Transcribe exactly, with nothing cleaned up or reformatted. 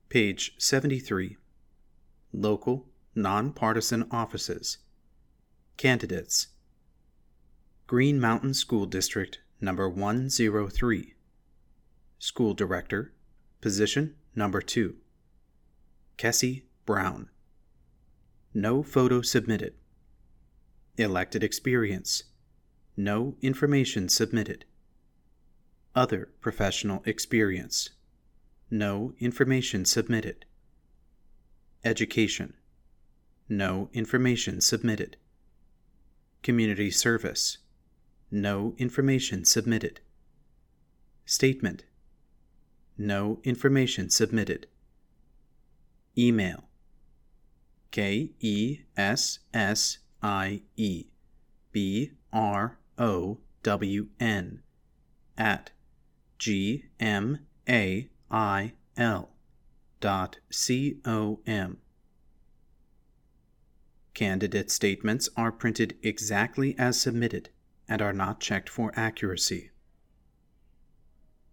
Page seventy-three. Local, nonpartisan offices. Candidates. Green Mountain School District number one oh three. School Director, position number two. Kessie Brown. No photo submitted. Elected experience. No information submitted. Other professional experience. No information submitted. Education. No information submitted. Community service. No information submitted. Statement. No information submitted. Email. K E S S I E B R O W N at G M A I L dot C O M. Candidate statements are printed exactly as submitted and are not checked for accuracy.